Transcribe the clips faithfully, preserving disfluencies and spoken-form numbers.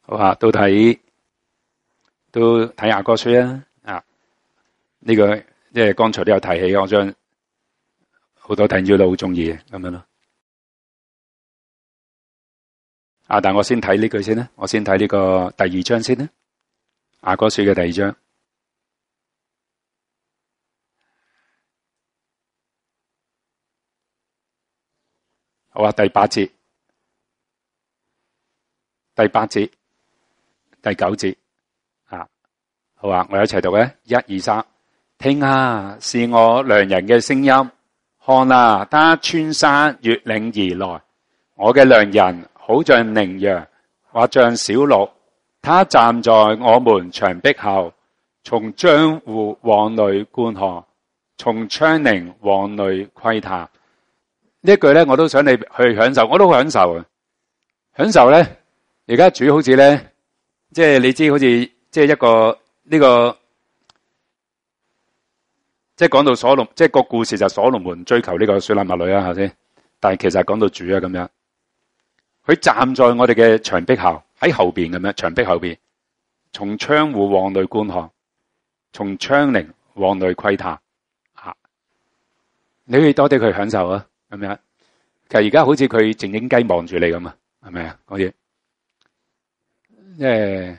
好啊，都睇都睇雅歌書啊！啊，呢、這個即係剛才都有提起，我將好多弟兄都好中意嘅咁樣咯。啊，但我先睇呢句先啦，我先睇呢個第二章先啦，雅歌書嘅第二章。好啊，第八節，第八節，第九節。好啊，我一齊讀咧，一二三，聽啊，是我良人嘅聲音，看啊，他穿山越嶺而來，我嘅良人好像羚羊，或像小鹿，他站在我們牆壁後，從窗戶往裏觀看，從窗棂往裏窺探。呢一句咧，我都想你去享受，我都好享受啊！享受咧，而家主好似咧，即係你知，好似即係一個。呢、這個即係講到所羅，即係個故事就所羅門追求呢個書蘭密女啊，係先？但係其實講到主啊，咁樣，佢站在我哋嘅牆壁後，喺後邊咁樣，牆壁後邊，從窗戶往裏觀看，從窗棂往裏窺探，吓，你可以多啲去享受啊，咁樣。其實而家好似佢靜靜雞望住你咁啊，係咪啊？嗰啲，即係。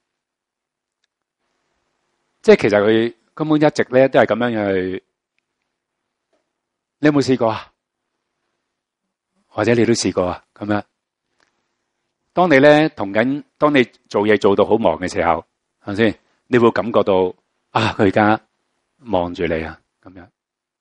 即係其實佢根本一直咧都係咁樣去，你有冇試過啊？或者你都試過啊？咁樣，當你咧同緊，當你做嘢做到好忙嘅時候，係咪先？你會感覺到啊，佢而家望住你啊，咁樣，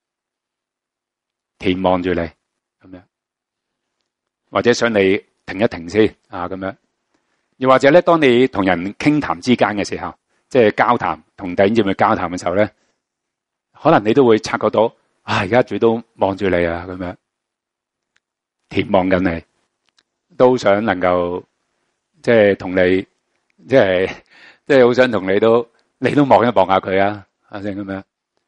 田望住你，咁樣，或者想你停一停先啊，咁樣，又或者咧，當你同人傾談之間嘅時候。即係交談，同弟兄姊妹交談嘅時候咧，可能你都會察覺到，啊，而家主都望住你啊，咁樣，甜望緊你，都想能夠，即係同你，即係，即係好想同你都，你都望一望下佢啊，阿聲咁樣，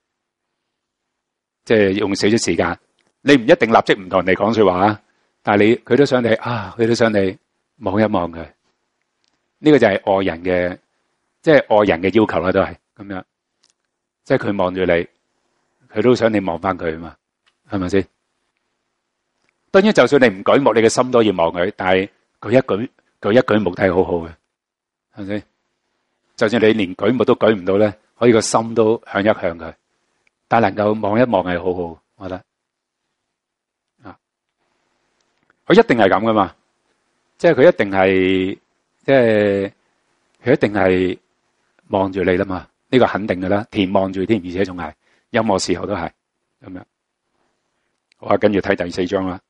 即係用少少時間，你唔一定立即唔同人哋講說話啊，但係你，佢都想你，啊，佢都想你望一望佢，呢個就係愛人嘅。即係愛人嘅要求啦，都係咁樣。即係佢望住你，佢都想你望翻佢啊嘛，係咪先？當然，就算你唔舉目，你嘅心都要望佢。但係佢一舉，佢一舉目都係好好嘅，係咪先？就算你連舉目都舉唔到咧，可以個心都向一向佢。但係能夠望一望係好好，我覺得啊，佢一定係咁噶嘛。即係佢一定係，即係佢一定係。望住你啦嘛，呢、這個肯定噶啦，田望住添，而且仲係任何時候都係咁樣。好啊，跟住睇第四章啦。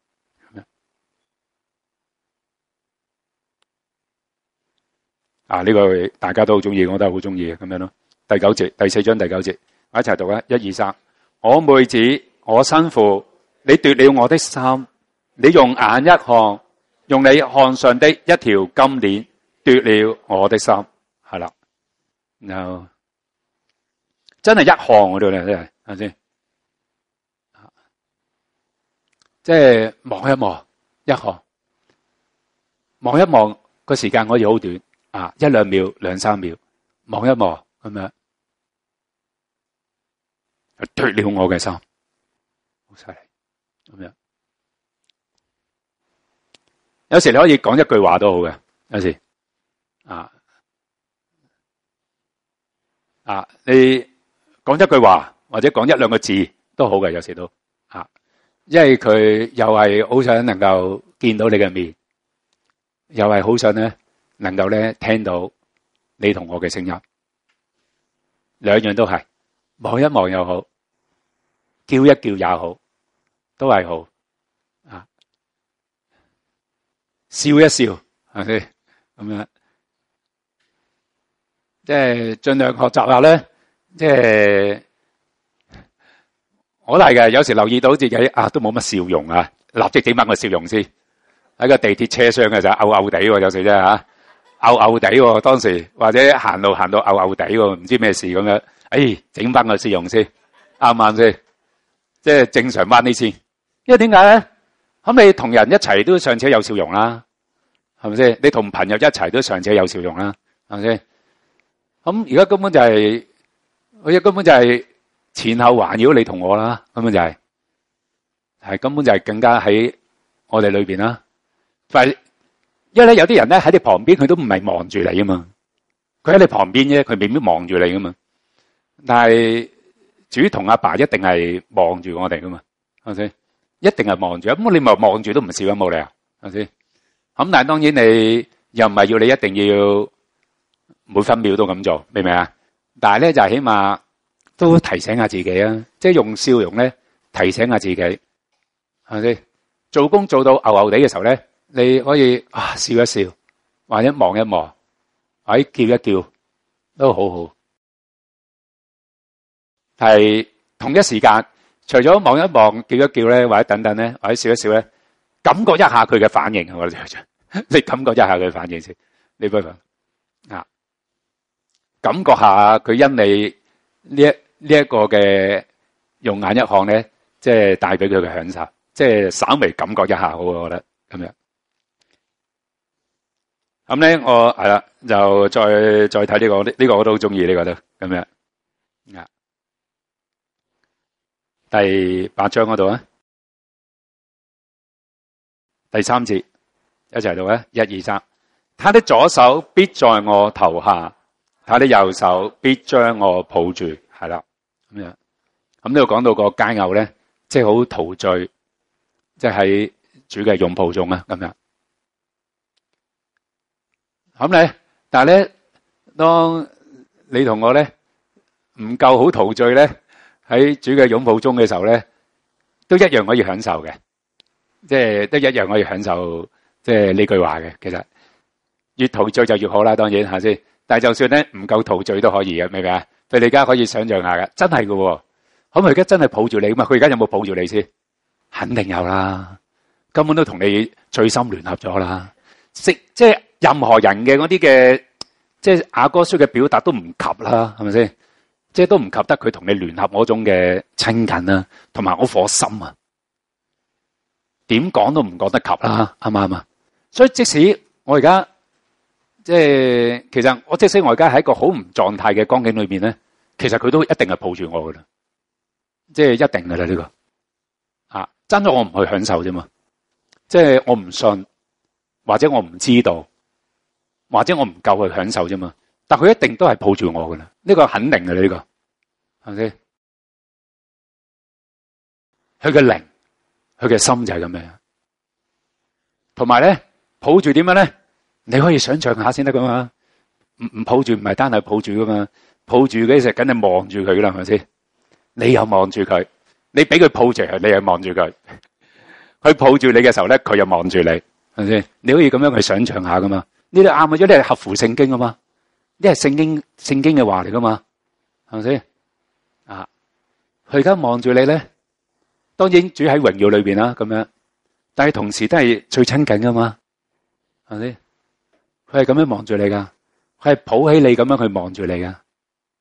啊，呢、這個大家都好中意，我都係好中意嘅咁樣咯。第九節，第四章第九節，我一齊讀啦，一二三。我妹子，我新婦，你奪了我的心，你用眼一看，用你項上的一條金鏈奪了我的心，係啦。然後真係一項嗰度咧，真係係咪先？即係望一望一項，望一望個時間可以好短啊，一兩秒、兩三秒，望一望咁樣，奪了我嘅心，好犀利咁樣。有時你可以講一句話都好嘅，有時啊。啊！你講一句話或者講一兩個字都好嘅，有時都啊，因為佢又係好想能夠見到你嘅面，又係好想咧能夠咧聽到你同我嘅聲音，兩樣都係望一望又好，叫一叫也好，都係好啊，笑一笑係咪咁樣？即係盡量學習下咧，即係我都係嘅。有時留意到自己啊，都冇乜笑容啊，立即整翻個笑容先。喺個地鐵車廂嘅就嘔嘔地，有時啫吓，嘔嘔地。當時或者行路行到嘔嘔地，唔知咩事咁樣。哎，整翻個笑容先，啱唔啱先？即係正常翻啲先。因為點解咧？咁你同人一齊都尚且有笑容啦， 係咪先？你同朋友一齊都尚且有笑容啦，係咪先？咁而家根本就係，而家根本就係前後環繞你同我啦，根本就係，係根本就係更加喺我哋裏邊啦。但係因為咧有啲人咧喺你旁邊，佢都唔係望住你啊嘛，佢喺你旁邊啫，佢未必望住你噶嘛。但係主同阿爸一定係望住我哋噶嘛，係咪先？一定係望住，咁你咪望住都唔笑啊，冇理由，係咪先？咁但係當然你又唔係要你一定要每分秒都咁做，明唔明啊？但係咧就係起碼都提醒下自己啊，即係用笑容咧提醒下自己，係咪先？做工做到牛牛地嘅時候咧，你可以啊笑一笑，或者望一望，或者叫一叫，都好好。係同一時間，除咗望一望、叫一叫咧，或者等等咧，或者笑一笑咧，感覺一下佢嘅反應，我覺得你感覺一下佢嘅反應先，呢部分啊，感覺下佢因你呢一呢一個嘅用眼一看咧，即係帶俾佢嘅享受，即係稍微感覺一下好，我覺得咁樣。咁咧，我係啦，就再再睇呢個，呢個我都好中意呢個都咁樣啊。第八章嗰度啊，第三節一齊讀啊，一二三。他的左手必在我頭下，他的右手必將我抱住，係啦咁樣。咁呢度講到個佳偶咧，即係好陶醉，即係喺主嘅擁抱中啊，咁樣。咁咧，但係咧，當你同我咧唔夠好陶醉咧，喺主嘅擁抱中嘅時候咧，都一樣可以享受嘅，即係都一樣可以享受，即係呢句話嘅。其實越陶醉就越好啦，當然係先。但係就算咧唔夠陶醉都可以嘅，明唔明啊？所以你而家可以想象下嘅，真係嘅。咁佢而家真係抱住你嘛？佢而家有冇抱住你先？肯定有啦，根本都同你最深聯合咗啦。即即係任何人嘅嗰啲嘅，即係雅歌書嘅表達都唔及啦，係咪先？即係都唔及得佢同你聯合嗰種嘅親近啦，同埋嗰顆心啊，點講都唔講得及啦，啱唔啱啊？所以即使我而家即係，其實我即使我而家喺一個好唔狀態嘅光景裏面咧，其實佢都一定係抱住我噶啦，即係一定噶啦呢個啊，真係我唔去享受啫嘛，即係我唔信，或者我唔知道，或者我唔夠去享受啫嘛。但佢一定都係抱住我噶啦，呢個肯定嘅呢個，係咪先？佢嘅靈，佢嘅心就係咁樣。同埋咧，抱住點樣咧？你可以想象下先得噶嘛。唔唔抱住唔係單係抱住噶嘛，抱住嗰時梗係望住佢啦，係咪先？你又望住佢，你俾佢抱住佢，你又望住佢。佢抱住你嘅時候咧，佢又望住你，係咪先？你可以咁樣去想象下噶嘛。呢啲啱啊，因為呢係合乎聖經啊嘛。呢係聖經聖經嘅話嚟噶嘛，係咪先？啊，佢而家望住你咧，當然主喺榮耀裏邊啦，咁樣，但係同時都係最親近噶嘛，係咪先？佢係咁樣望住你噶，佢係抱起你咁樣去望住你噶，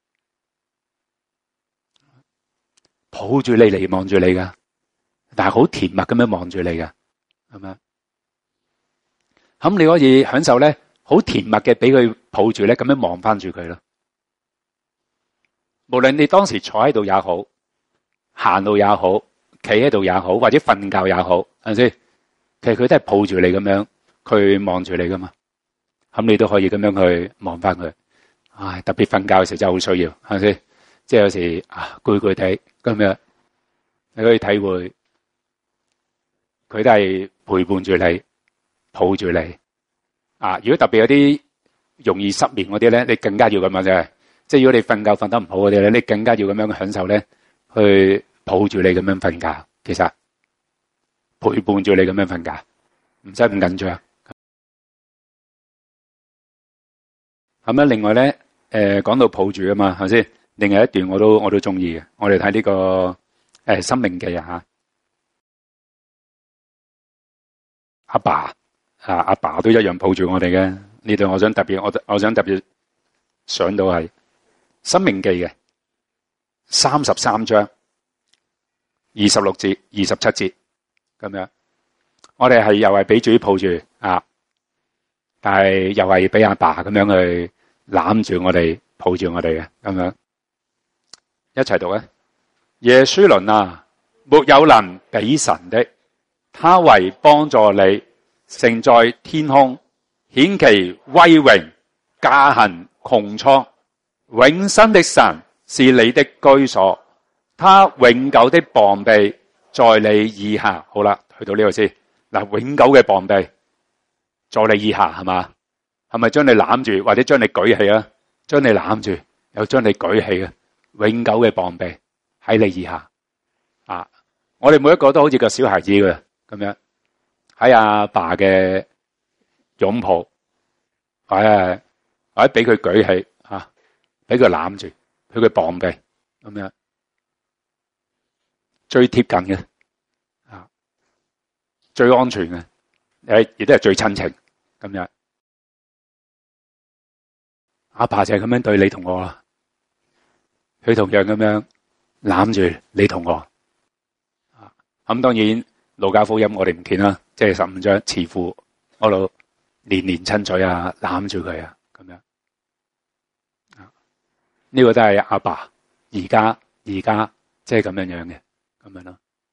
抱住你嚟望住你噶，但係好甜蜜咁樣望住你噶，係咪？咁你可以享受咧。好甜蜜嘅，俾佢抱住咧，咁樣望翻住佢咯。無論你當時坐喺度也好，行路也好，企喺度也好，或者瞓覺也好，係咪先？其實佢都係抱住你咁樣，佢望住你噶嘛。咁你都可以咁樣去望翻佢。唉，特別瞓覺嘅時候真係好需要，係咪先？即係有時啊，攰攰地咁樣，你可以體會，佢都係陪伴住你，抱住你。啊！如果特別有啲容易失眠嗰啲咧，你更加要咁樣啫。即係如果你瞓覺瞓得唔好嗰啲咧，你更加要咁樣享受咧，去抱住你咁樣瞓覺。其實陪伴住你咁樣瞓覺，唔使咁緊張。咁樣另外咧，誒、呃、講到抱住啊嘛，係咪先？另外一段我都我都中意嘅。我哋睇呢個誒、呃《申命記》啊吓，阿爸。啊！阿爸都一樣抱住我哋嘅呢度，我想特別，我我想特別想到係《申命記》嘅三十三章二十六節、二十七節咁樣，我哋係又係俾主抱住啊！ 但係又係俾阿爸咁樣去攬住我哋，抱住我哋嘅咁樣，一齊讀啊！耶書崙啊，沒有能比神的，他為幫助你，乘在天空，顯其威榮，駕行穹蒼。永生的神是你的居所，他永久的膀臂在你以下。好啦，去到呢度先。嗱，永久嘅膀臂在你以下係嘛？係咪將你攬住或者將你舉起啊？將你攬住又將你舉起啊！永久嘅膀臂喺你以下啊！我哋每一個都好似個小孩子嘅咁樣，喺阿爸嘅擁抱，或者或者俾佢舉起啊，俾佢攬住佢嘅膀臂咁樣，最貼近嘅啊，最安全嘅，誒，亦都係最親情咁樣。阿爸就係咁樣對你同我啦，佢同樣咁樣攬住你同我。啊，咁當然路加福音我哋唔見啦，即係十五章慈父嗰度連連親嘴啊，攬住佢啊，咁樣。啊，呢個都係阿爸而家而家即係咁樣樣嘅，咁樣咯。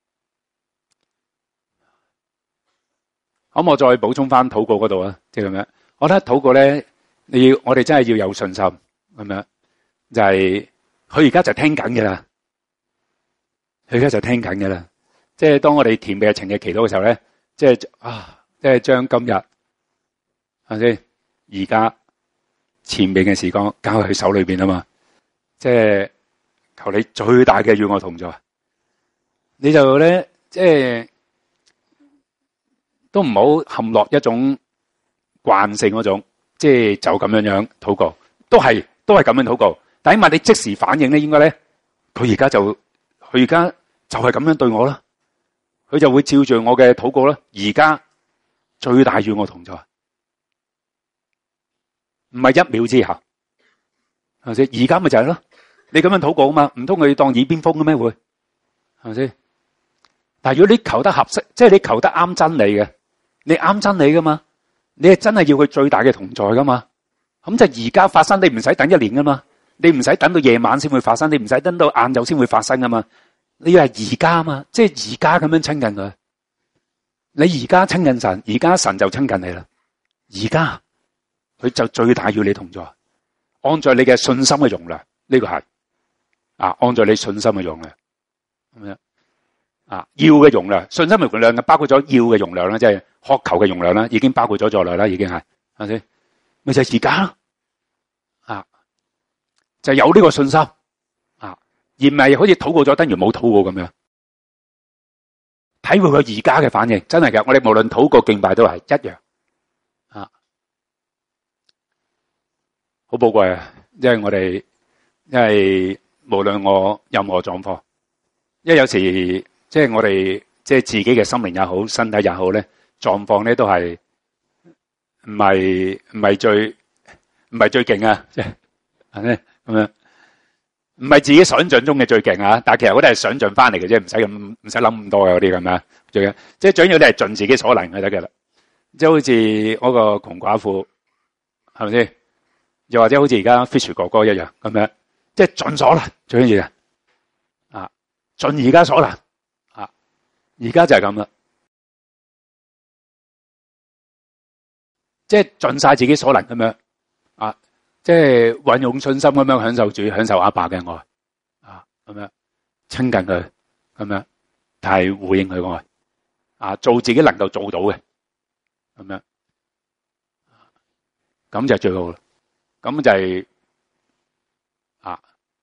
咁我再補充翻禱告嗰度啊，即係咁樣。我覺得禱告咧。你要我哋真係要有信心咁樣，就係佢而家就聽緊嘅啦，佢而家就聽緊嘅啦。即係當我哋甜美嘅情嘅祈禱嘅時候咧，即係啊，即係將今日係咪先？而家甜美嘅時光交喺佢手裏邊啊嘛，即係求你最大嘅與我同在。你就咧，即係都唔好陷落一種慣性嗰種。即係就咁樣樣禱告，都係都係咁樣禱告。但起碼你即時反應咧，應該咧，佢而家就佢而家就係咁樣對我啦，佢就會照住我嘅禱告啦。而家最大與我同在，唔係一秒之後，係咪先？而家咪就係咯，你咁樣禱告啊嘛，唔通佢當耳邊風嘅咩會？係咪先？但係如果你求得合適，即係你求得啱真理嘅，你啱真理噶嘛？你係真係要佢最大嘅同在噶嘛？咁就而家發生，你唔使等一年噶嘛？你唔使等到夜晚先會發生，你唔使等到晏晝先會發生噶嘛？你要係而家嘛？即係而家咁樣親近佢，你而家親近神，而家神就親近你啦。而家佢就最大要你同在，按照你嘅信心嘅容量，呢個係啊，按照你信心嘅容量咁樣啊，要嘅容量，信心嘅容量就包括咗要嘅容量啦，即係。渴求嘅容量啦，已經包括咗在內啦，已經係，係咪先？咪就係而家咯，啊，就有呢個信心，啊，而唔係好似禱告咗，等於冇禱告咁樣。體會佢而家嘅反應，真係嘅。我哋無論禱告敬拜都係一樣，啊，好寶貴啊！因為我哋，因為無論我任何狀況，因為有時即係我哋即係自己嘅心靈也好，身體也好咧。狀況咧都係唔係唔係最唔係最勁啊！即係係咪咁樣？唔係自己想象中嘅最勁啊！但係其實嗰啲係想象翻嚟嘅啫，唔使咁唔使諗咁多嘅嗰啲咁樣。最緊即係最緊要你係盡自己所能就得嘅啦。即係好似嗰個窮寡婦係咪先？又或者好似而家 Fish 哥哥一樣咁樣，即係盡所能最緊要啊！盡而家所能啊！而家就係咁啦。即係盡晒自己所能咁樣啊！即係運用信心咁樣享受主，享受阿爸嘅愛啊！咁樣親近佢咁樣，但係回應佢嘅愛啊！做自己能夠做到嘅咁樣，咁就最好啦。咁就係啊，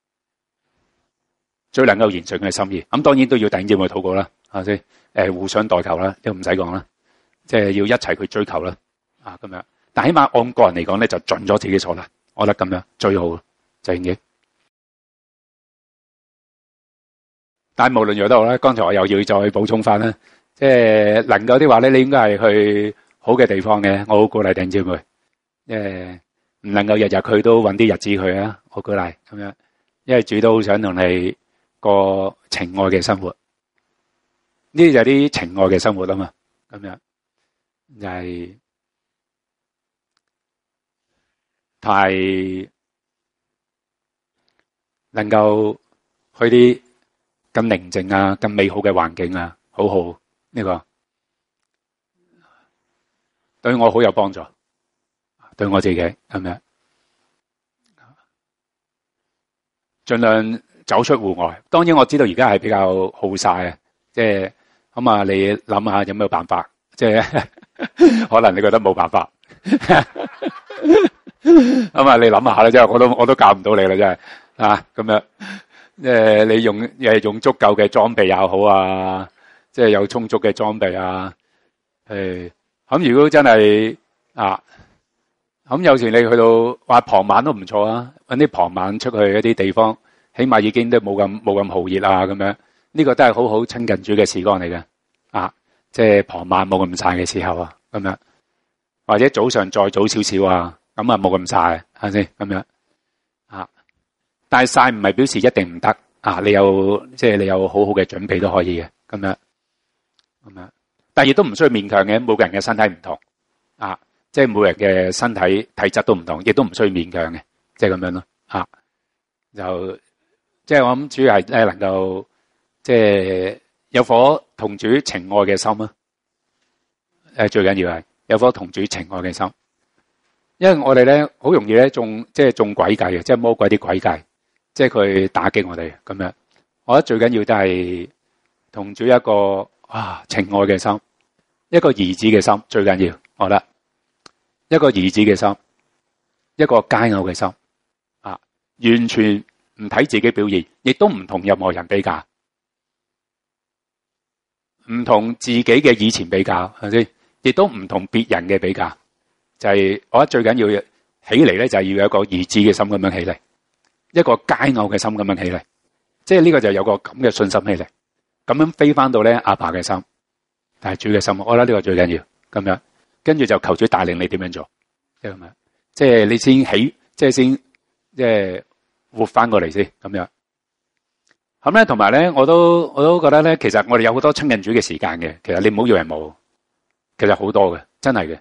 最能夠完成佢嘅心意。咁當然都要頂住佢禱告啦，係咪先？誒，互相代求啦，都唔使講啦，即係要一齊去追求啦。啊，咁樣，但起碼按個人嚟講咧，就盡咗自己所能，我覺得咁樣最好就係嘅。但係無論如何都好啦，剛才我又要再補充翻啦，即係能夠啲話咧，你應該係去好嘅地方嘅，我好鼓勵弟兄姊妹，即係唔能夠日日去都搵啲日子去啊，我鼓勵咁樣，因為主都好想同你過情愛嘅生活，呢啲就係啲情愛嘅生活啊嘛，咁樣就係。 太能夠去啲更寧靜啊、更美好嘅環境啊，好好呢個對我好有幫助，對我自己係咪啊？盡量走出戶外。當然我知道而家係比較耗曬啊，即係咁啊，你諗下有咩辦法？即係可能你覺得冇辦法。咁啊，你諗下啦，即係我都我都教唔到你啦，真係啊咁樣。即係你用誒用足夠嘅裝備也好啊，即係有充足嘅裝備啊。誒，咁如果真係啊，咁有時你去到話傍晚都唔錯啊，搵啲傍晚出去一啲地方，起碼已經都冇咁冇咁酷熱啊，咁樣呢個都係好好親近主嘅時光嚟嘅啊。即係傍晚冇咁曬嘅時候啊，咁樣或者早上再早少少啊。咁啊冇咁曬，係咪先咁樣啊？但係曬唔係表示一定唔得啊！你有即係你有好好嘅準備都可以嘅，咁樣咁樣。但係亦都唔需要勉強嘅，每個人嘅身體唔同啊，即係每人嘅身體體質都唔同，亦都唔需要勉強嘅，即係咁樣咯啊。就即係我諗主要係咧能夠即係有顆同主情愛嘅心啊！誒，最緊要係有顆同主情愛嘅心。因為我哋咧好容易咧中即係中詭計嘅，即係魔鬼啲詭計，即係佢打擊我哋咁樣。我覺得最緊要都係同主一個啊情愛嘅心，一個兒子嘅心最緊要。我覺得一個兒子嘅心，一個佳偶嘅心啊，完全唔睇自己表現，亦都唔同任何人比較，唔同自己嘅以前比較，係咪先？亦都唔同別人嘅比較。就係我覺得最緊要起嚟咧，就係要有一個兒子嘅心咁樣起嚟，一個佳偶嘅心咁樣起嚟，即係呢個就有個咁嘅信心起嚟，咁樣飛翻到咧阿爸嘅心，但係主嘅心，我覺得呢個最緊要咁樣，跟住就求主帶領你點樣做，即係咁樣，即係你先起，即係先即係活翻過嚟先咁樣。咁咧，同埋咧，我都我都覺得咧，其實我哋有好多親近主嘅時間嘅，其實你唔好以為冇，其實好多嘅，真係嘅。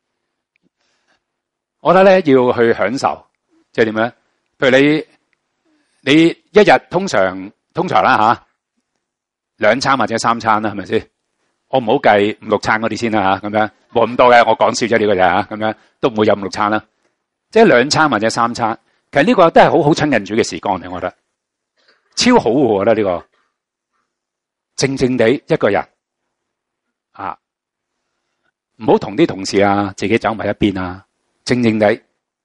我覺得咧要去享受，即係點樣？譬如你你一日通常通常啦吓，兩餐或者三餐啦，係咪先？我唔好計五六餐嗰啲先啦吓，咁樣冇咁多嘅，我講笑啫呢個就吓，咁樣都唔會有五六餐啦。即係兩餐或者三餐，其實呢個都係好好親近主嘅時光嚟，我覺得超好嘅，我覺得呢個靜靜地一個人啊，唔好同啲同事啊自己走埋一邊啊。靜靜地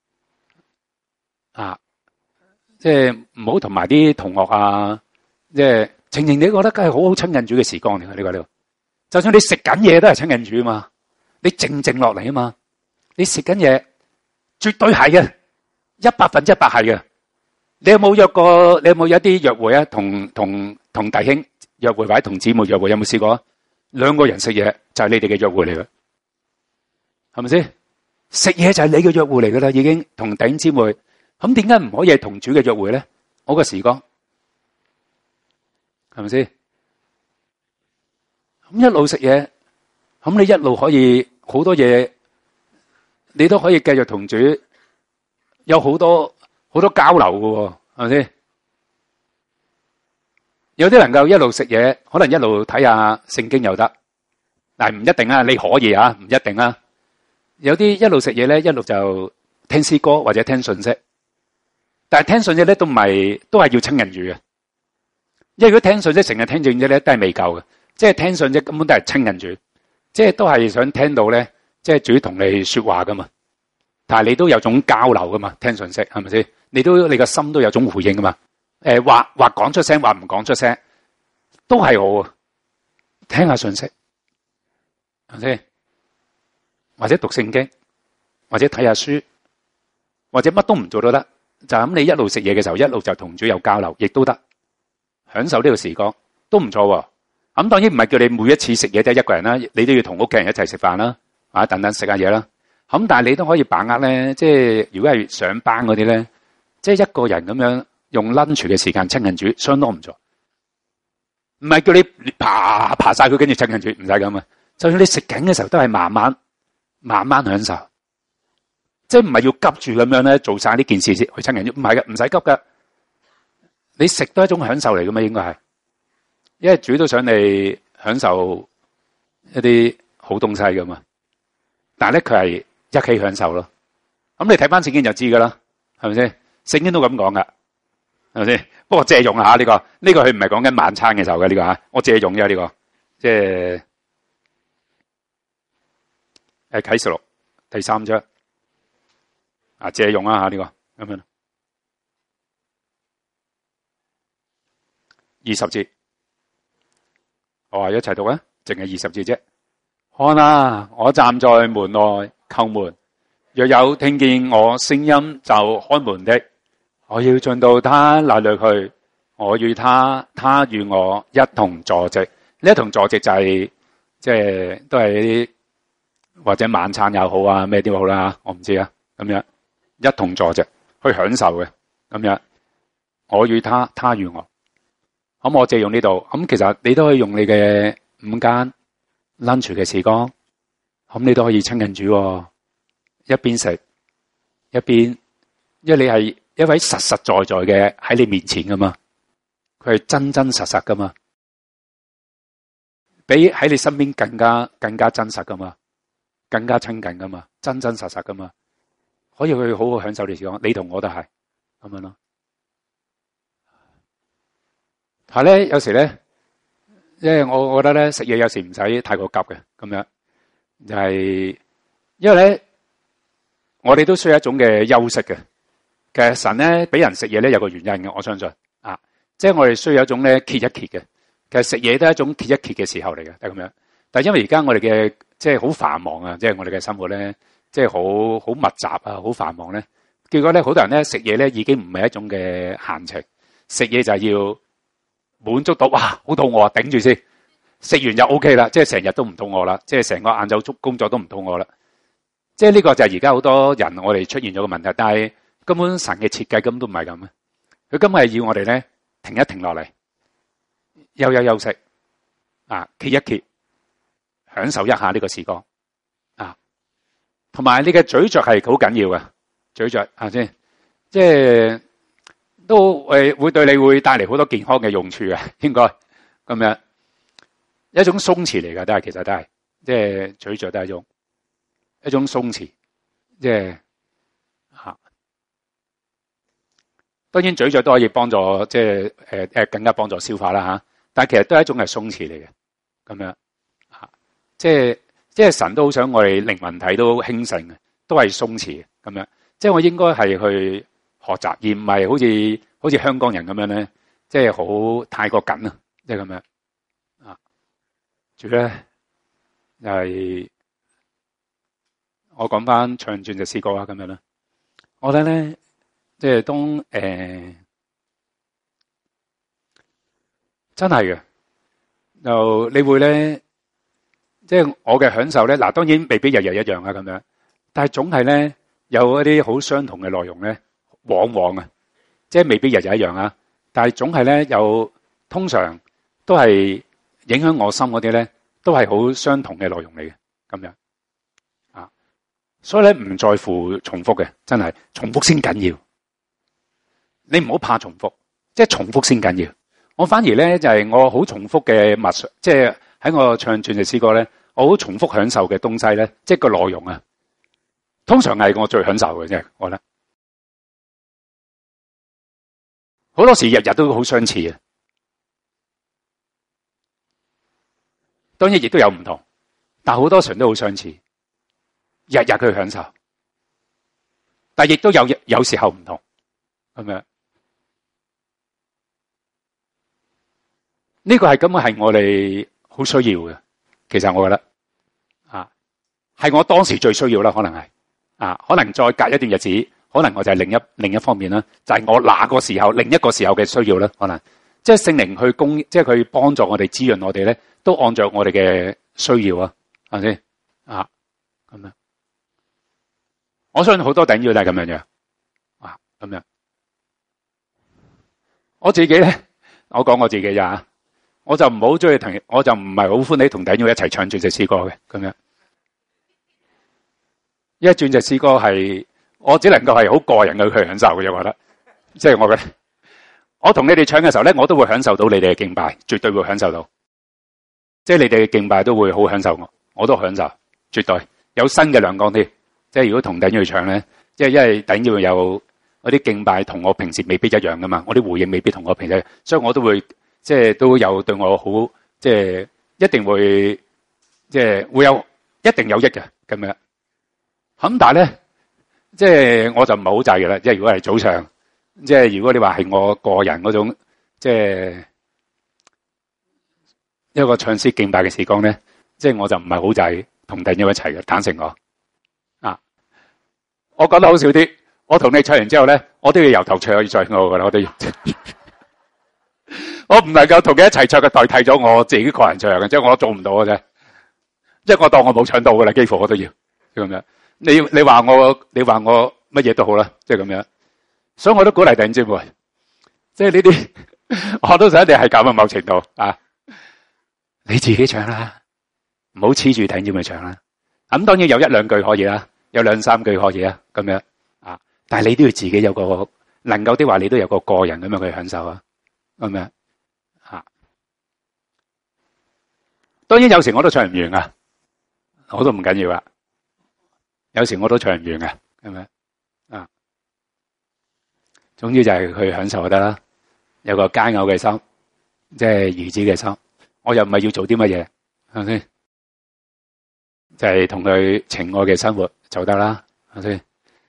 啊，即係唔好同埋啲同學啊，即係靜靜地，我覺得梗係好好親近主嘅時光嚟嘅呢個呢個。就算你食緊嘢都係親近主啊嘛，你靜靜落嚟啊嘛，你食緊嘢絕對係嘅，一百分之一百係嘅。你有冇約過？你有冇有一啲約會啊？同同同弟兄約會或者同姊妹約會，有冇試過？兩個人食嘢就係你哋嘅約會嚟嘅，係咪先？食嘢就係你嘅約會嚟噶啦，已經同弟兄姊妹，咁點解唔可以係同主嘅約會咧？我個時光係咪先？咁一路食嘢，咁你一路可以好多嘢，你都可以繼續同主有好多好多交流嘅，係咪先？有啲能夠一路食嘢，可能一路睇下聖經又得，但係唔一定啊，你可以啊，唔一定啊。有啲一路食嘢咧，一路就聽詩歌或者聽信息，但係聽信息咧都唔係，都係要親近主嘅。因為如果聽信息成日聽信息咧，都係未夠嘅。即係聽信息根本都係親近主，即係都係想聽到咧，即係主同你說話噶嘛。但係你都有種交流噶嘛，聽信息係咪先？你都你個心都有種回應噶嘛。誒，話話講出聲，話唔講出聲，都係好啊。聽下信息，係咪先？或者讀聖經，或者睇下書，或者乜都唔做都得，就咁你一路食嘢嘅時候，一路就同主有交流，亦都得，享受呢個時光都唔錯。咁當然唔係叫你每一次食嘢都係一個人啦，你都要同屋企人一齊食飯啦，啊等等食下嘢啦。咁但係你都可以把握咧，即係如果係上班嗰啲咧，即係一個人咁樣用 lunch 嘅時間親近主，相當唔錯。唔係叫你爬爬晒佢跟住親近主，唔使咁啊。就算你食緊嘅時候，都係慢慢。慢慢享受， 即係唔係要急住咁樣咧做晒呢件事先去親近主，唔係嘅，唔使急噶。你食都係一種享受嚟噶嘛，應該係，因為主都想你享受一啲好東西噶嘛。但係咧佢係一起享受咯。咁你睇翻聖經就知噶啦，係咪先？聖經都咁講噶，係咪先？不過借用下呢、這個，呢、這個佢唔係講緊晚餐嘅時候嘅呢、這個吓，我借用啫呢、這個，即係誒啟示錄第三章啊，借用啊吓呢個咁樣。二十節，我話一齊讀啊，淨係二十節啫。看啊，我站在門外叩門，若有聽見我聲音就開門的，我要進到他那裏去，我與他，他與我一同坐席。呢一同坐席就係即係都係啲或者晚餐又好啊，咩都好啦，我唔知啊。咁樣一同坐席去享受嘅咁樣，我與他，他與我。咁我借用呢度，咁其實你都可以用你嘅午間 lunch 嘅時光，咁你都可以親近主，一邊食一邊，因為你係一位實實在在嘅喺你面前噶嘛，佢係真真實實噶嘛，比喺你身邊更加更加真實噶嘛，更加親近噶嘛，真真實實噶嘛，可以去好好享受你時光，你同我都係咁樣咯。係咧，有時咧，因為我我覺得咧食嘢有時唔使太過急嘅，咁樣就係因為咧，我哋都需要一種嘅休息嘅。其實神咧俾人食嘢咧有個原因嘅，我相信啊，即係我哋需要一種咧歇一歇嘅。其實食嘢都係一種歇一歇嘅時候嚟嘅，係咁樣。但係因為而家我哋嘅即係好繁忙啊，即係我哋嘅生活咧，即係好好密集啊，好繁忙咧。結果咧，好多人咧食嘢咧已經唔係一種嘅閒情，食嘢就係要滿足到，哇，好肚餓啊，頂住先，食完就 O K 啦，即係成日都唔肚餓啦，即係成個晏晝足工作都唔肚餓啦。即係呢個就係而家好多人我哋出現咗個問題，但係根本神嘅設計根本都唔係咁啊！佢今日係要我哋咧停一停落嚟，休休休息啊，歇一歇，享受一下呢個時光啊，同埋你嘅咀嚼係好緊要嘅，咀嚼啊先，即係。都誒會對你會帶嚟好多健康嘅用處嘅，應該咁樣一種鬆弛嚟㗎，都係其實都係即係咀嚼都係一種一種鬆弛，即係嚇。當然咀嚼都可以幫助即係誒誒更加幫助消化啦嚇，但係其實都係一種係鬆弛嚟嘅咁樣嚇，即係即係神都好想我哋靈魂體都興盛嘅，都係鬆弛嘅咁樣，即係我應該係去學習，而唔係好似好似香港人咁樣咧，即係好太過緊啊，即係咁樣啊。主咧又係我講翻唱轉隻詩歌啊，咁樣啦。我覺得咧，即係當誒、呃、真係嘅，就你會咧，即係我嘅享受咧。嗱，當然未必日日一樣啊，咁樣，但係總係咧有一啲好相同嘅內容咧。往往啊，即係未必日日一樣啊，但係總係咧有，通常都係影響我心嗰啲咧，都係好相同嘅內容嚟嘅，咁樣啊，所以咧唔在乎重複嘅，真係重複先緊要。你唔好怕重複，即係重複先緊要。我反而咧就係、是、我好重複嘅默想，即係喺我唱轉嘅詩歌咧，我好重複享受嘅東西咧，即係個內容啊，通常係我最享受嘅啫，我覺得。好多時日日都好相似嘅，當然亦都有唔同，但好多時都好相似，日日去享受，但亦都有有時候唔同，係咪？呢個係根本係我哋好需要嘅，其實我覺得啊，係我當時最需要啦，可能係啊，可能再隔一段日子。可能我就係另一另一方面啦，就係、是、我那個時候另一個時候嘅需要啦。可能即係聖靈去供，即係佢幫助我哋滋潤我哋咧，都按照我哋嘅需要啊，係咪先啊？咁樣，我相信好多頂要都係咁樣樣啊，咁樣。我自己咧，我講我自己咋，我就唔好中意同，我就唔係好歡喜同頂要一齊唱住隻詩歌嘅咁樣。一轉隻詩歌係。 我只能夠係好個人嘅去享受嘅啫，我覺得。即係我嘅，我同你哋唱嘅時候咧，我都會享受到你哋嘅敬拜，絕對會享受到。即係你哋嘅敬拜都會好享受我，我都享受，絕對有新嘅亮光添。即係如果同等要去唱咧，即係因為等要有嗰啲敬拜同我平時未必一樣噶嘛，我啲回應未必同我平時，所以我都會即係都有對我好，即係一定會即係會有一定有益嘅咁樣。咁但係咧，即係我就唔係好制嘅啦。即係如果係早上，即係如果你話係我個人嗰種，即係一個唱詩敬拜嘅時光咧，即係我就唔係好制同弟兄一齊嘅，坦誠我啊，我覺得好少啲。我同你唱完之後咧，我都要由頭唱到最後噶啦，我都要。我唔能夠同佢一齊唱嘅，代替咗我自己個人唱嘅，即係我做唔到嘅啫。即係我當我冇唱到噶啦，幾乎我都要咁樣。你你話我，你話我乜嘢都好啦，即係咁樣。所以我都鼓勵弟兄姊妹，即係呢啲，我都想你係咁嘅某程度啊。你自己唱啦，唔好黐住弟兄姊妹唱啦。咁當然有一兩句可以啦，有兩三句可以啦，咁樣啊。但係你都要自己有個能夠的話，你都有個個人咁樣去享受啊，咁樣啊。當然有時我都唱唔完啊，我都唔緊要啊。有時我都唱唔完嘅，係咪啊？總之就係去享受就得啦，有個佳偶嘅心，即係兒子嘅心。我又唔係要做啲乜嘢，係咪先？就係同佢情愛嘅生活就得啦，係咪先？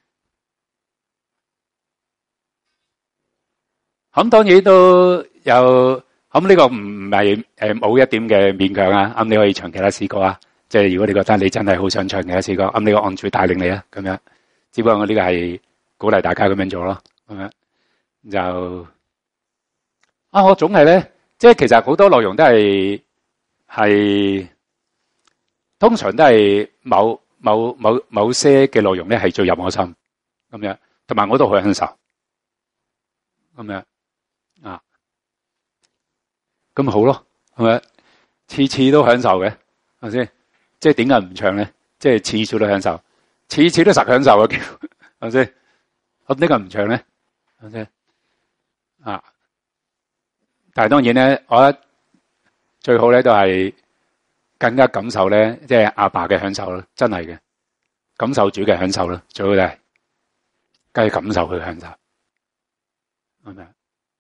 咁當然都有，咁呢個唔係誒冇一點嘅勉強啊。咁你可以唱其他詩歌啊。即係如果你覺得你真係好想唱其他詩歌，咁呢個按主帶領你啊，咁樣。只不過我呢個係鼓勵大家咁樣做咯，咁樣就啊，我總係咧，即係其實好多內容都係係通常都係某某某某些嘅內容咧係最入我心，咁樣，同埋我都好享受，咁樣啊，咁咪好咯，係咪？次次都享受嘅，係咪先？即係點解唔唱咧？即係次次都享受，次次都實享受啊！叫係咪先？咁點解唔唱咧？係咪先？啊！但係當然咧，我覺得最好咧都係更加感受咧，即係阿爸嘅享受咯，真係嘅感受主嘅享受咯，最好就係梗係感受佢嘅享受，係咪？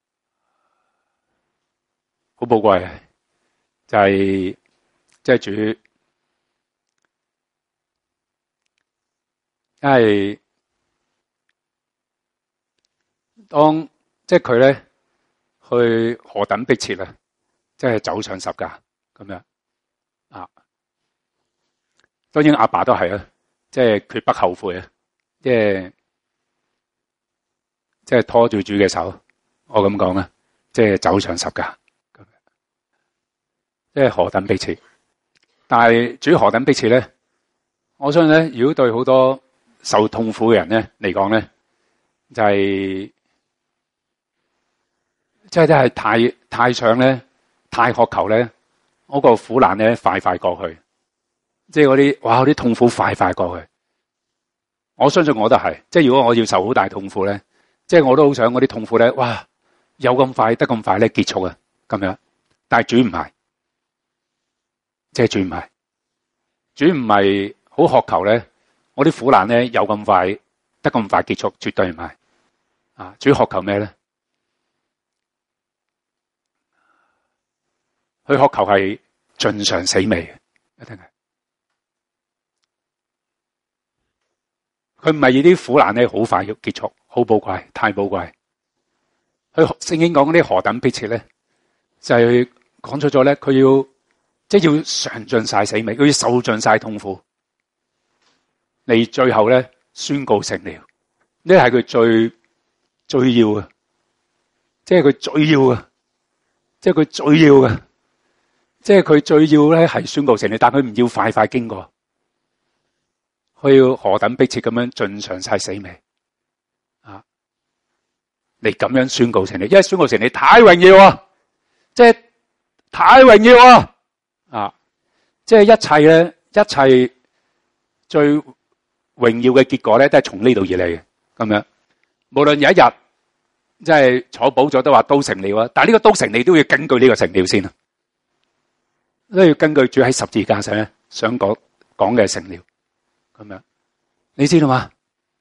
好寶貴嘅，就係即係主。因為當即係佢咧去何等迫切啊，即係走上十架咁樣啊。當然阿爸都係啊，即係決不後悔啊，即係即係拖住主嘅手，我咁講啊，即係走上十架咁樣，即係何等迫切。但係主何等迫切咧？我相信咧，如果對好多受痛苦嘅人咧嚟講咧，就係即係都係太太想咧，太渴求咧，嗰個苦難咧快快過去，即係嗰啲哇，嗰啲痛苦快快過去。我相信我都係，即係如果我要受好大痛苦咧，即係我都好想嗰啲痛苦咧，哇，有咁快得咁快咧結束啊，咁樣。但係主唔係，即係主唔係，主唔係好渴求咧。我啲苦難咧有咁快得咁快結束，絕對唔係啊！主渴求咩咧？佢渴求係盡嘗死味嘅，一定係。佢唔係以啲苦難咧好快要結束，好寶貴，太寶貴。佢聖經講嗰啲何等迫切咧，就係講出咗咧，佢要即係要嘗盡晒死味，佢要受盡晒痛苦。你最後咧宣告成了，呢係佢最最要嘅，即係佢最要嘅，即係佢最要嘅，即係佢最要咧係宣告成了，但佢唔要快快經過，佢要何等迫切咁樣盡嘗晒死味啊！你咁樣宣告成了，因為宣告成了太榮耀啊，即係太榮耀啊！啊，即係一切咧，一切最榮耀嘅結果咧，都係從呢度而嚟嘅。咁樣，無論有一日即係坐寶座都話都成了啊，但係呢個都成了都要根據呢個成了先啊，都要根據主喺十字架上咧想講講嘅成了。咁樣，你知道嘛？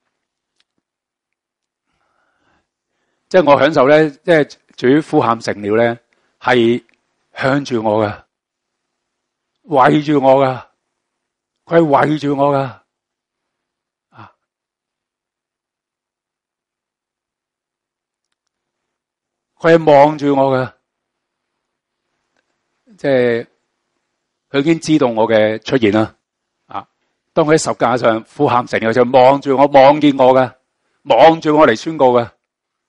即係我享受咧，即係主呼喊成了咧，係向住我噶，圍住我噶，佢係圍住我噶。佢係望住我嘅，即係佢已經知道我嘅出現啦。啊，當佢喺十架上呼喊成了，就望住我，望見我嘅，望住我嚟宣告嘅。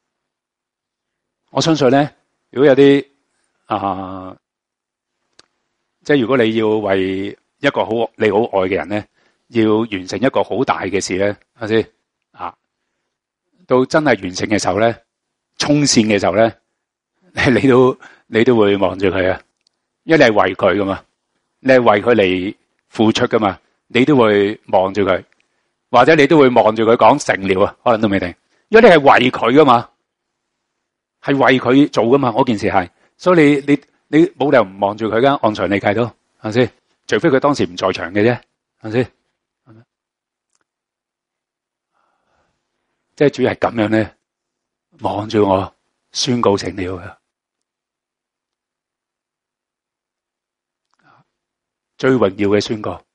我相信咧，如果有啲啊，即係如果你要為一個好你好愛嘅人咧，要完成一個好大嘅事咧，係咪先？啊，到真係完成嘅時候咧，衝線嘅時候咧，你都你都會望住佢啊，因為你係為佢噶嘛，你係為佢嚟付出噶嘛，你都會望住佢，或者你都會望住佢講成了啊，可能都未定，因為你係為佢噶嘛，係為佢做噶嘛，嗰件事係，所以你你你冇理由唔望住佢噶，按常理計都係咪先？除非佢當時唔在場嘅啫，係咪先？即係主要係咁樣咧，望住我宣告成了嘅，最榮耀嘅宣告，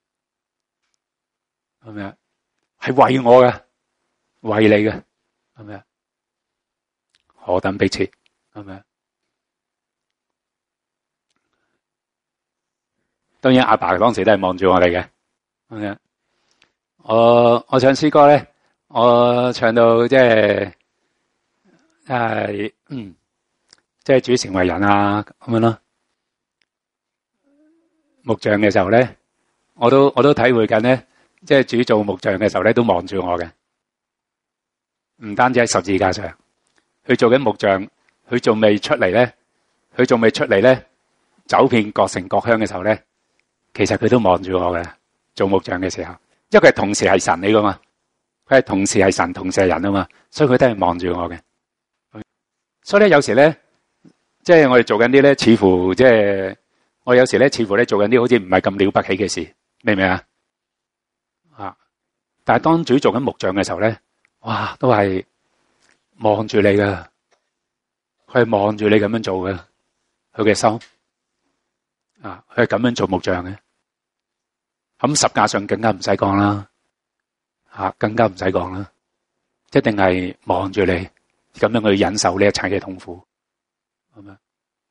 係咪啊？係為我嘅，為你嘅，係咪啊？何等迫切，係咪啊？當然阿爸當時都係望住我哋嘅，係咪啊？我我唱詩歌咧。我唱到即係，誒，嗯，即係主成為人啊，咁樣咯。木匠嘅時候咧，我都我都體會緊咧，即係主做木匠嘅時候咧，都望住我嘅。唔單止喺十字架上，佢做緊木匠，佢仲未出嚟咧，佢仲未出嚟咧，走遍各城各鄉嘅時候咧，其實佢都望住我嘅。做木匠嘅時候，因為佢同時係神嚟噶嘛。佢係同時係神，同時係人啊嘛，所以佢都係望住我嘅。所以咧，有時咧，即係我哋做緊啲咧，似乎即係我有時咧，似乎咧做緊啲好似唔係咁了不起嘅事，明唔明啊？啊！但係當主做緊木匠嘅時候咧，哇，都係望住你噶，佢係望住你咁樣做嘅，佢嘅心啊，佢係咁樣做木匠嘅。咁十架上更加唔使講啦。吓，更加唔使講啦，一定係望住你，咁樣去忍受呢一切嘅痛苦，係咪？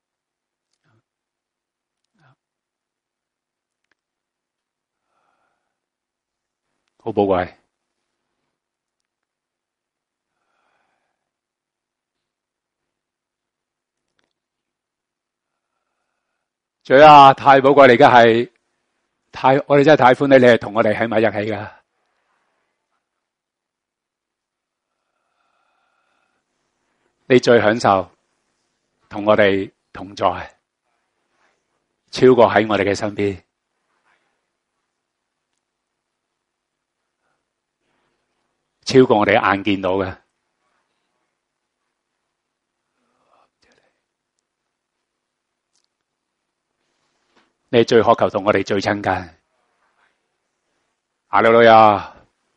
好寶貴。主啊，太寶貴，你而家係太，我哋真係太歡喜，你係同我哋喺埋一起噶。你最享受同我哋同在，超過喺我哋嘅身邊，超過我哋眼見到嘅。你最渴求同我哋最親近。哈利路亞，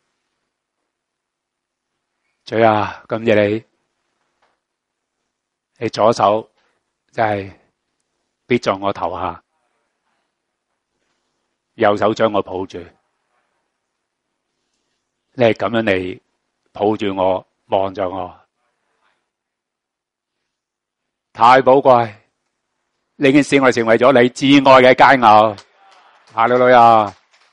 主啊，感謝你。你左手就係必在我頭下，右手將我抱住。你係咁樣嚟抱住我，望着我，太寶貴。呢件事我哋成為咗你至愛嘅佳偶。哈利路亞，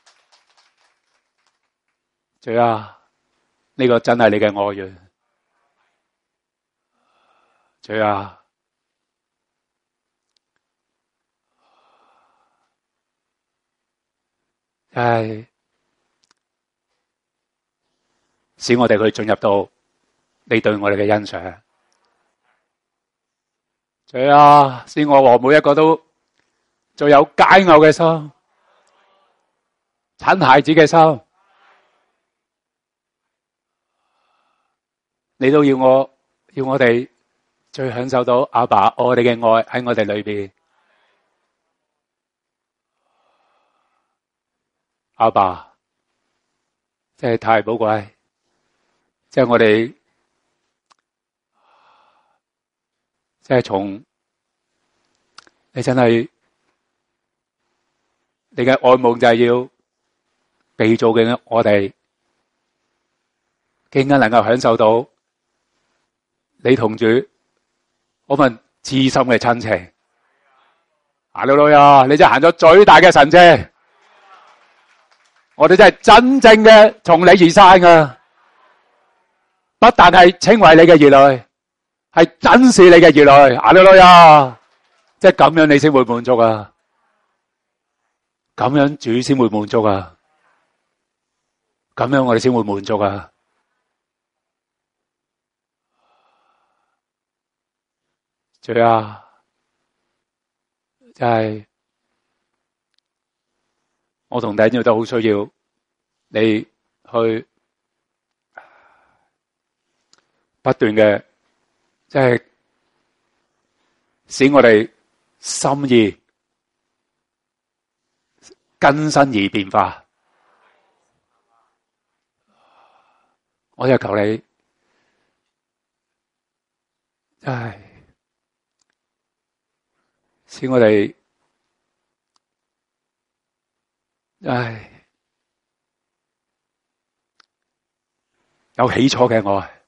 主啊，呢個真係你嘅愛願。主啊，係使我哋去進入到你對我哋嘅欣賞。主啊，使我和每一個都最有佳偶嘅心，親孩子嘅心， 你都要我要我哋最享受到阿爸我哋嘅愛喺我哋裏邊。阿爸真係太寶貴，即係我哋即係從你真係你嘅愛夢就係要被造嘅我哋，更加能夠享受到你同主嗰份至深嘅親情。哈利路亞，你真係行咗最大嘅神蹟，我哋真係真正嘅從你而生噶，不但係稱為你嘅兒女，係真是你嘅兒女。哈利路亞，即係咁樣你先會滿足啊，咁樣主先會滿足啊，咁樣我哋先會滿足啊。主啊，真係我同弟兄都好需要你去不斷嘅，即係使我哋心意更新而變化。我就求你，真係使我哋，唉，有起初嘅愛。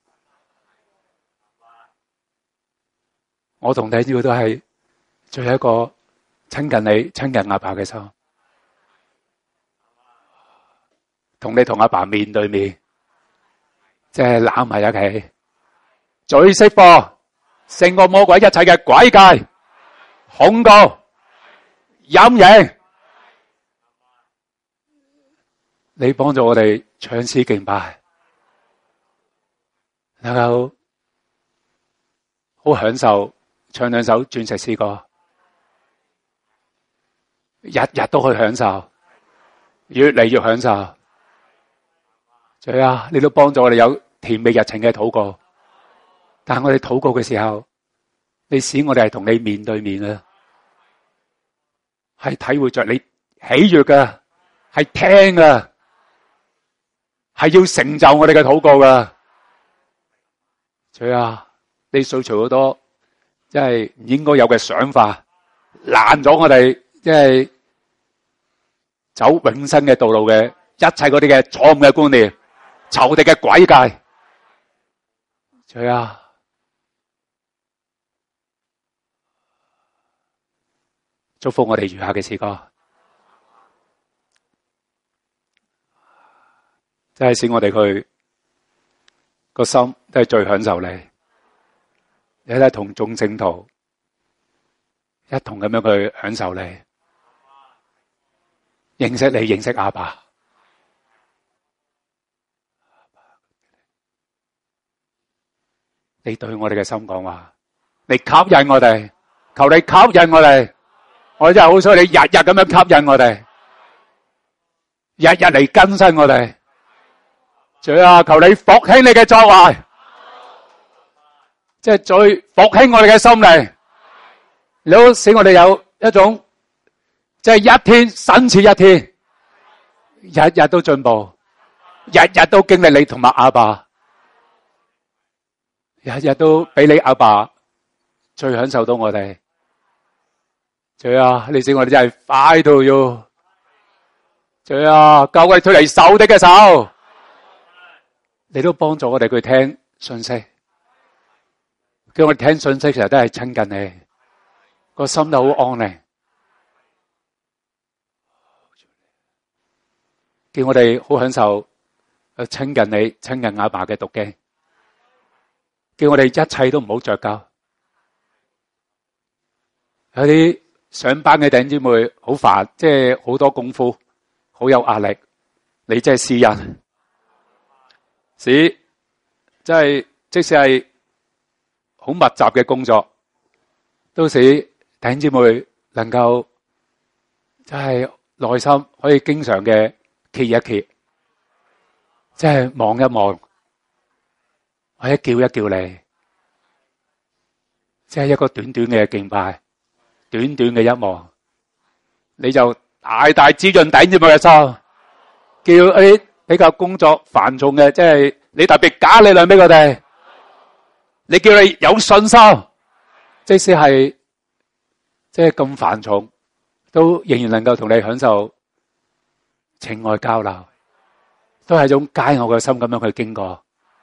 我同弟兄都係最後一個親近你、親近阿爸嘅心，同你同阿爸面對面，即係攬埋一起，最釋放勝過魔鬼一切嘅詭計、控告、陰影。你幫助我哋唱詩敬拜，能夠好享受唱兩首鑽石詩歌，日日都去享受，越嚟越享受。主啊，你都幫助我哋有甜美日情嘅禱告，但係我哋禱告嘅時候，你使我哋係同你面對面啊，係體會着你喜悅嘅，係聽嘅，係要成就我哋嘅禱告嘅。主啊，你掃除好多即係唔應該有嘅想法，攔咗我哋即係走永生嘅道路嘅一切嗰啲嘅錯誤嘅觀念、仇敵嘅詭計。主啊，祝福我哋餘下嘅詩歌，真係使我哋去個心都係最享受你，你都係同眾聖徒一同咁樣去享受你，認識你，認識阿爸。你對我哋嘅心講話，你吸引我哋，求你吸引我哋，我真係好想你日日咁樣吸引我哋，日日嚟更新我哋。主啊，求你復興你嘅作為，即係最復興我哋嘅心靈，你都使我哋有一種即係一天新似一天，日日都進步，日日都經歷你同埋阿爸，日日都俾你阿爸最享受到我哋。主啊，你使我哋真係快到要，主啊，救我哋脫離仇敵嘅手。你都幫助我哋去聽信息，叫我哋聽信息其實都係親近你，個心都好安寧。叫我哋好享受去親近你、親近阿爸嘅讀經，叫我哋一切都唔好着交。有啲上班嘅弟兄姊妹好煩，即係好多功夫，好有壓力。你真係施恩。使即係即使係好密集嘅工作，都使弟兄姊妹能夠即係內心可以經常嘅揭一揭，即係望一望我一叫一叫你，即係一個短短嘅敬拜，短短嘅一望，你就大大滋潤弟兄嘅心，叫啲比較工作繁重嘅，即係你特別加力量俾佢哋，你叫你有信心，即使係即係咁繁重，都仍然能夠同你享受情愛交流，都係一種佳偶嘅心咁樣去經過。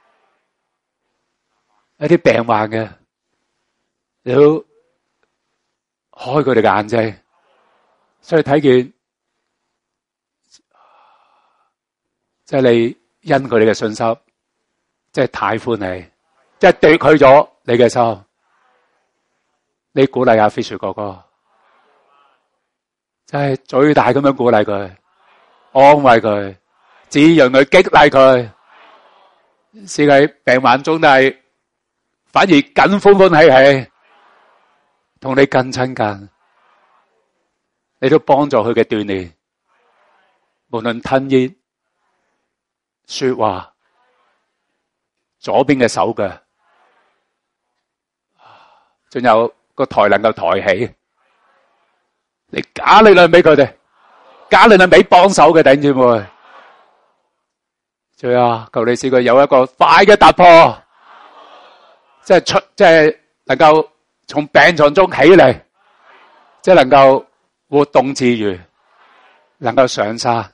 一啲病患嘅，你都開佢哋嘅眼睛，所以睇見，即係你因佢哋嘅信心，即係太歡喜，即係奪去咗你嘅心。你鼓勵阿 Fish 哥哥，即係最大咁樣鼓勵佢，安慰佢，滋潤佢，激勵佢，使佢病患中都係反而更歡歡喜喜，同你更親近，你都幫助佢嘅鍛煉，無論吞咽、說話、左邊嘅手腳，仲有個台能夠抬起，你加力量俾佢哋，加力量俾幫手嘅弟兄姊妹。最後求你使佢有一個快嘅突破。即係出，即係能夠從病床中起嚟，即係能夠活動自如，能夠上山。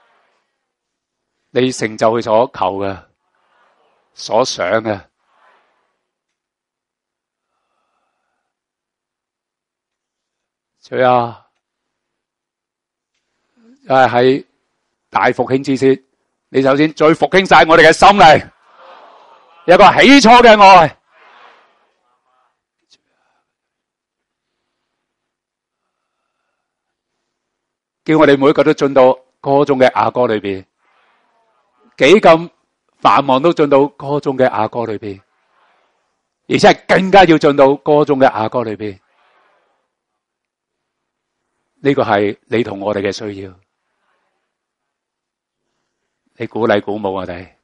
你成就佢所求嘅、所想嘅。最後，就係喺大復興之前，你首先再復興晒我哋嘅心靈，有個起初嘅愛。叫我哋每一個都進到歌中嘅雅歌裏邊，幾咁繁忙都進到歌中嘅雅歌裏邊，而且係更加要進到歌中嘅雅歌裏邊。呢個係你同我哋嘅需要，你鼓勵鼓舞我哋。